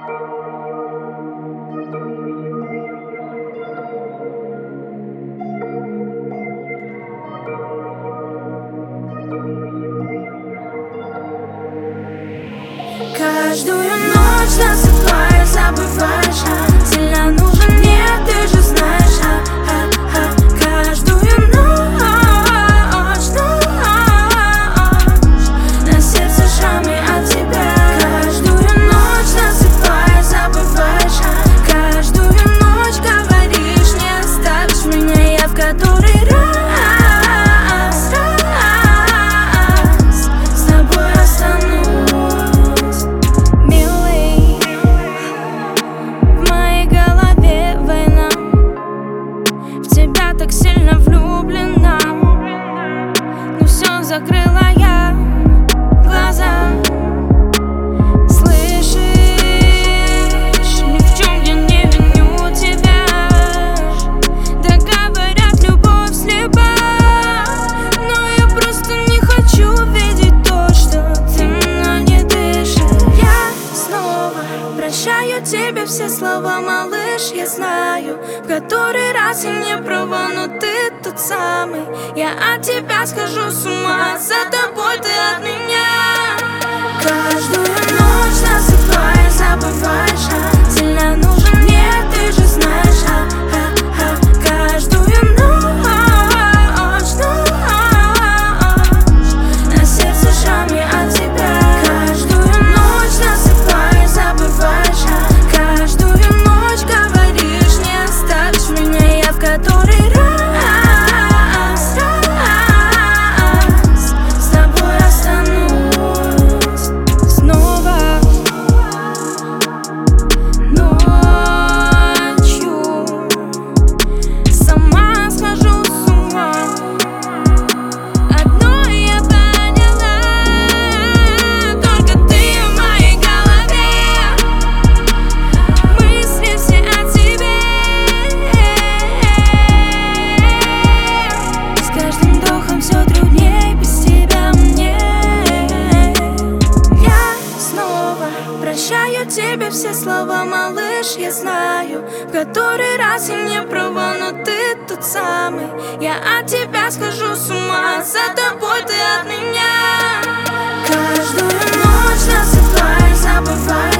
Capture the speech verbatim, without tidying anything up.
Каждую ночь засыпая, забываешь, а сильно нужен мне, ты же знаешь, а, а, а. Каждую ночь, ночь, на сердце шрамы от тебя. Каждую ночь засыпая, забываешь, а каждую ночь говоришь, не оставишь меня, я в который раз, раз с тобой останусь. Так сильно влюблена, но все закрыла я глаза. Слышишь, ни в чем я не виню тебя. Да говорят, любовь слепа, но я просто не хочу видеть то, что ты мной не дышишь. Я снова прощаю тебе все слова, малыш, я знаю, в который раз я не права, но ты тот самый. Я от тебя схожу с ума, за тобой ты от меня. Каждую ночь засыпая, забываешь, а сильно нужен мне, ты же знаешь, а, а, а. Каждую ночь, ночь, на сердце шрамы от тебя. Каждую ночь засыпая, забываешь, а каждую ночь говоришь, не оставишь меня, я в который раз. Прощаю тебе все слова, малыш, я знаю, в который раз я не права, но ты тот самый. Я от тебя схожу с ума, за тобой ты от меня. Каждую ночь засыпая, забывая.